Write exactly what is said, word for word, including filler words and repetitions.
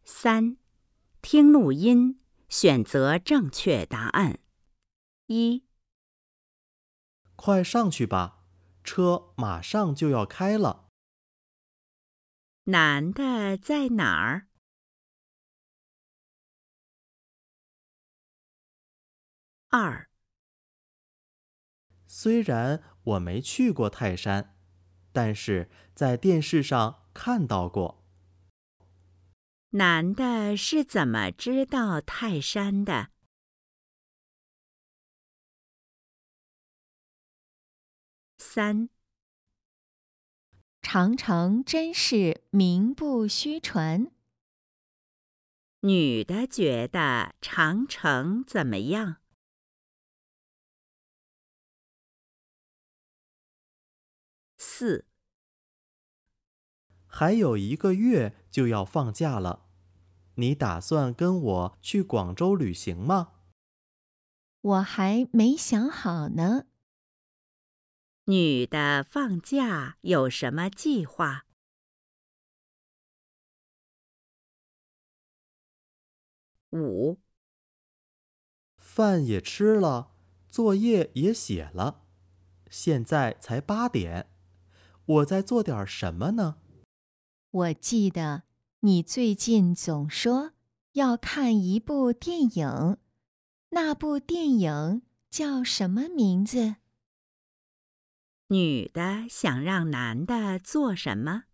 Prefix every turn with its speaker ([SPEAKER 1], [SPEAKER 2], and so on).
[SPEAKER 1] 三、听录音，选择正确答案。一、
[SPEAKER 2] 快上去吧，车马上就要开了。
[SPEAKER 1] 男的在哪儿？二、
[SPEAKER 2] 虽然我没去过泰山，但是在电视上看到过。
[SPEAKER 1] 男的是怎么知道泰山的？三、
[SPEAKER 3] 长城真是名不虚传。
[SPEAKER 1] 女的觉得长城怎么样？四、
[SPEAKER 2] 还有一个月就要放假了，你打算跟我去广州旅行吗？
[SPEAKER 3] 我还没想好呢。
[SPEAKER 1] 女的放假有什么计划？五、
[SPEAKER 2] 饭也吃了，作业也写了，现在才八点，我在做点什么呢？
[SPEAKER 3] 我记得你最近总说要看一部电影，那部电影叫什么名字？
[SPEAKER 1] 女的想让男的做什么？